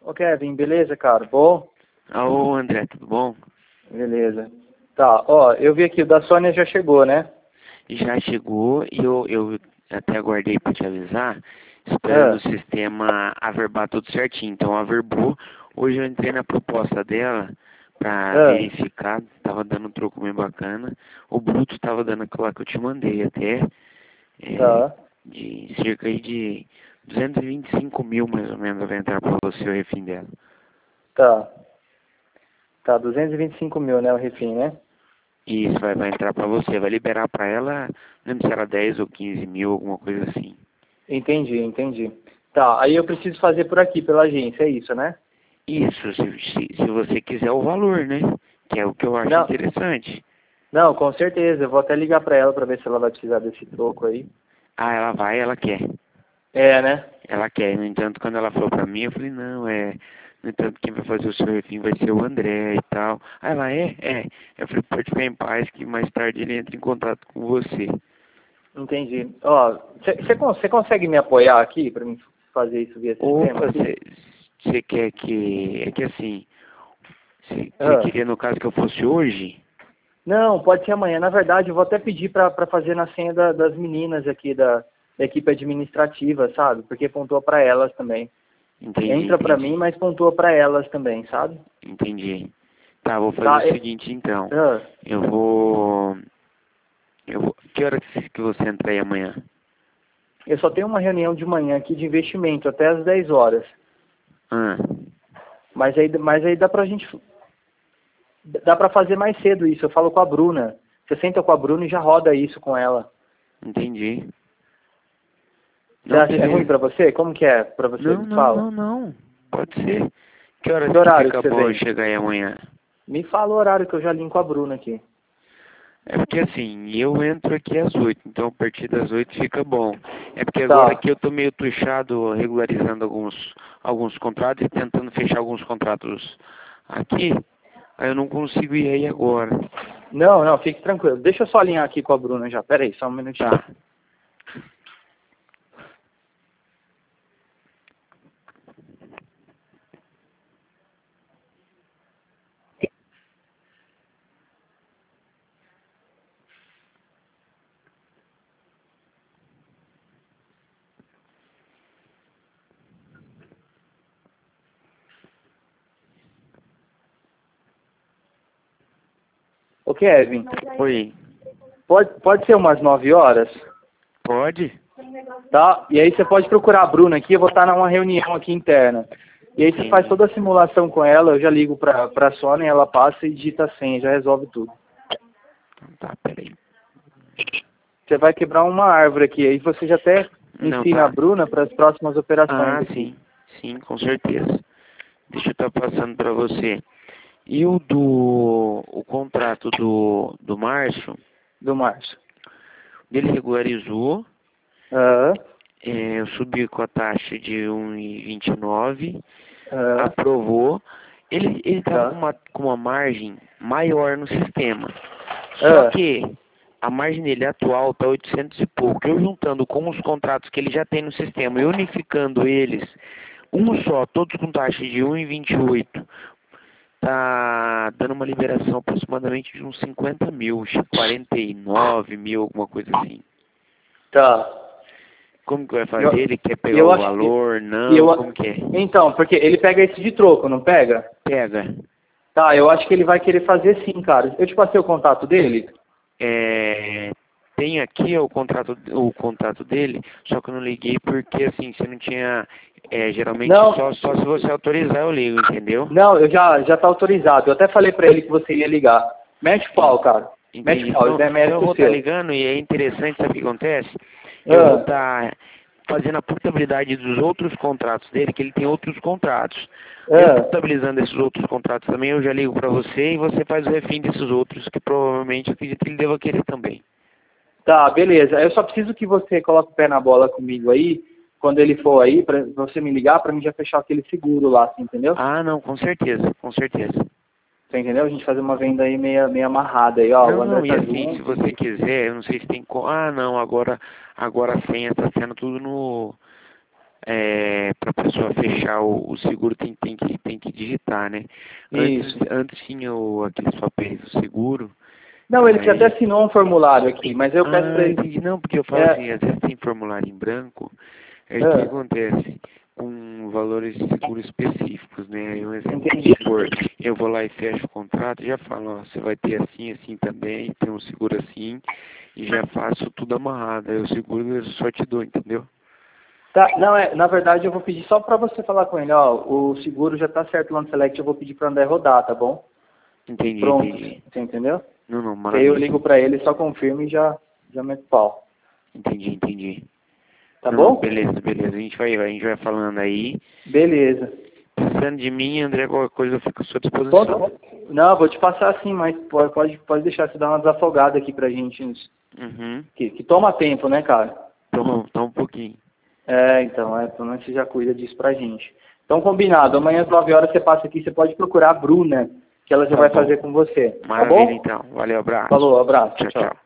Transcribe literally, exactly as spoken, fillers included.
Ô Kevin, beleza, cara? Bom? Alô, André, tudo bom? Beleza. Tá, ó, eu vi aqui, o da Sônia já chegou, né? Já chegou e eu, eu até aguardei para te avisar, esperando Ah, o sistema averbar tudo certinho. Então averbou. Hoje eu entrei na proposta dela para ah, verificar, tava dando um troco bem bacana. O bruto tava dando aquilo lá que eu te mandei até, é, tá, de cerca aí de duzentos e vinte e cinco mil mais ou menos vai entrar para você o refim dela. tá. Tá, duzentos e vinte e cinco mil, né, o refim, né? E isso vai, vai entrar para você, vai liberar para ela, não lembro se era dez ou quinze mil, alguma coisa assim. Entendi, entendi. Tá, aí eu preciso fazer por aqui, pela agência, é isso, né? Isso, se, se, se você quiser o valor, né? Que é o que eu acho Não, interessante. não, com certeza. Eu vou até ligar pra ela pra ver se ela vai precisar desse troco aí. Ah, ela vai, ela quer. É, né? Ela quer. No entanto, quando ela falou pra mim, eu falei, não, é. No entanto, quem vai fazer o seu refim vai ser o André e tal. Aí ela, é? É. Eu falei, pode ficar em paz que mais tarde ele entra em contato com você. Entendi. Ó, você consegue me apoiar aqui pra mim fazer isso via sistema Opa, aqui? você quer que. É que assim, você Ah. queria no caso que eu fosse hoje? Não, pode ser amanhã. Na verdade, eu vou até pedir para fazer na senha da- das meninas aqui da, da equipe administrativa, sabe? Porque pontua para elas também. Entendi, Entra para entendi. mim, mas pontua para elas também, sabe? Entendi. Tá, vou fazer Tá, o e- seguinte então. ah, Eu vou. Eu vou... Que hora que que você entra aí amanhã? eu só tenho uma reunião de manhã aqui de investimento até às dez horas. Ah, Mas aí, mas aí dá pra gente, dá para fazer mais cedo isso. Eu falo com a Bruna. Você senta com a Bruna e já roda isso com ela. entendi. Você Não, acha, é ruim beleza. para você? Como que é para você? Não, não, Fala. não, não. Pode ser. Que horas Que que horário que fica você bom eu vem? chegar aí amanhã? Me fala o horário que eu já linko com a Bruna aqui. É porque assim, eu entro aqui às oito, então a partir das oito fica bom. É porque agora Tá. aqui eu tô meio tuchado regularizando alguns, alguns contratos e tentando fechar alguns contratos aqui, aí eu não consigo ir aí agora. Não, não, fique tranquilo. Deixa eu só alinhar aqui com a Bruna já. Pera aí, só um minutinho. Tá. Ô Kevin, Oi. pode, pode ser umas nove horas, Pode? tá? E aí você pode procurar a Bruna aqui, eu vou estar numa reunião aqui interna. E aí você faz Entendi. toda a simulação com ela, eu já ligo pra, pra Sônia, ela passa e digita a senha, já resolve tudo. Então tá, peraí. Você vai quebrar uma árvore aqui, aí você já até Não, ensina a tá. Bruna para as próximas operações Ah, aqui, sim. Sim, com certeza. Deixa eu estar passando para você. E o do o contrato do, do Márcio, do Márcio. ele regularizou, Aham, é, eu subi com a taxa de um e vinte e nove, aham, aprovou. Ele ele estava com tá. uma, com uma margem maior no sistema. Só Ah, que a margem dele atual está oitocentos e pouco. Eu juntando com os contratos que ele já tem no sistema e unificando eles, um só, todos com taxa de um e vinte e oito, tá dando uma liberação aproximadamente de uns cinquenta mil, acho que quarenta e nove mil, alguma coisa assim. tá. Como que vai fazer? Eu, Ele quer pegar eu o acho que. valor? Não, como Eu, que é? então, porque ele pega esse de troco, não pega? Pega. Tá, eu acho que ele vai querer fazer sim, cara. Eu te passei o contato dele? É, tem aqui o contrato, o contrato dele, só que eu não liguei porque assim, você não tinha. É, geralmente Não, só, só se você autorizar eu ligo, entendeu? não, eu já, já tá autorizado. Eu até falei pra ele que você ia ligar. Mete o En- pau, cara. Mete Entendi. o pau, Então, isso é então eu mérito vou estar seu. ligando e é interessante, sabe o que acontece? Eu vou Ah, estar fazendo a portabilidade dos outros contratos dele, que ele tem outros contratos. Eu ah. portabilizando esses outros contratos também, eu já ligo para você e você faz o refim desses outros, que provavelmente eu acredito que ele deva querer também. Tá, beleza. Eu só preciso que você coloque o pé na bola comigo aí, quando ele for aí, pra você me ligar, pra mim já fechar aquele seguro lá, assim, entendeu? Ah, não, com certeza, com certeza. Você entendeu? A gente fazer uma venda aí meio, meio amarrada aí, ó. O Não, André não, e tá assim, se junto. você quiser, eu não sei se tem como. Ah, não, agora, agora a senha está sendo tudo no. é, para a pessoa fechar o, o seguro tem, tem, que, tem que digitar, né? Antes, Isso. antes tinha o, aqueles papéis do seguro. Não, ele Aí, até assinou um formulário aqui, mas eu peço pra ah, ele... entendi. Não, porque eu falo É, assim, às vezes tem formulário em branco, aí o que é, acontece? Com valores de seguro específicos, né? Aí um exemplo, vamos entendi. supor, eu vou lá e fecho o contrato, já falo, ó, você vai ter assim, assim também, tem um seguro assim, e já faço tudo amarrado. Aí o seguro eu só te dou, entendeu? Tá, não, é, na verdade eu vou pedir só pra você falar com ele, ó, o seguro já tá certo lá no Select, eu vou pedir pra André rodar, tá bom? Entendi, Pronto, entendi. você entendeu? Não, não, Que aí eu maravilha. ligo pra ele, só confirmo e já, já meto pau. Entendi, entendi. Tá Não, não, bom? beleza, beleza. A gente vai, a gente vai falando aí. Beleza. Precisando de mim, André, qualquer coisa eu fico à sua disposição. Pronto? Não, vou te passar sim, mas pode, pode, pode deixar você dar uma desafogada aqui pra gente, Uhum. que, que toma tempo, né, cara? Então, tá um pouquinho. É, então, é, pelo menos você já cuida disso pra gente. Então, combinado, amanhã às nove horas você passa aqui, você pode procurar a Bruna, que ela já Tá vai bom. fazer com você, tá Maravilha, bom? então. Valeu, abraço. Falou, abraço, Tchau, tchau. tchau.